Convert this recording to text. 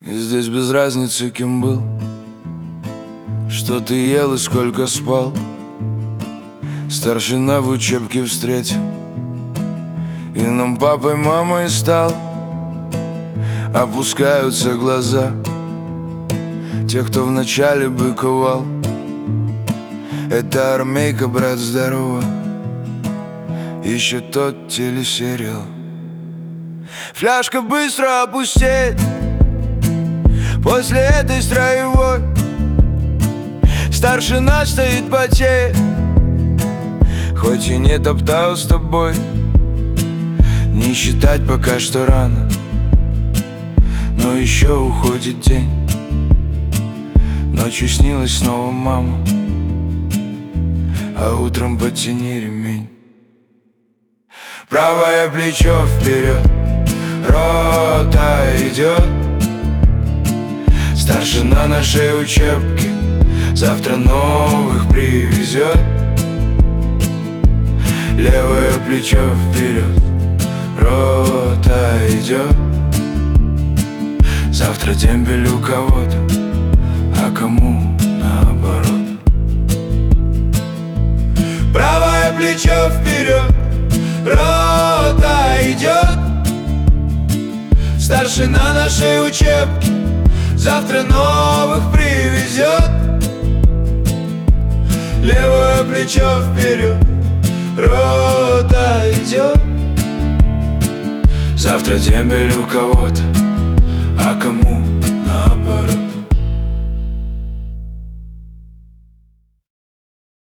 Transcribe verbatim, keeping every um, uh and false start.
И здесь без разницы, кем был, что ты ел и сколько спал. Старшина в учебке встретил, и нам папой, мамой стал. Опускаются глаза тех, кто вначале быковал. Это армейка, брат, здорово, еще тот телесериал. Фляжка быстро опустеет после этой строевой. Старшина стоит потеет, хоть и не топтал с тобой. Не считать пока что рано, но еще уходит день. Ночью снилась снова мама, а утром потяни ремень. Правое плечо вперед, рота идет. Старшина нашей учебки завтра новых привезет. Левое плечо вперед, рота идет. Завтра дембель у кого-то, а кому наоборот. Правое плечо вперед, рота идет. Старшина нашей учебки завтра новых привезет. Левое плечо вперед, рота идет. Завтра дембель у кого-то, а кому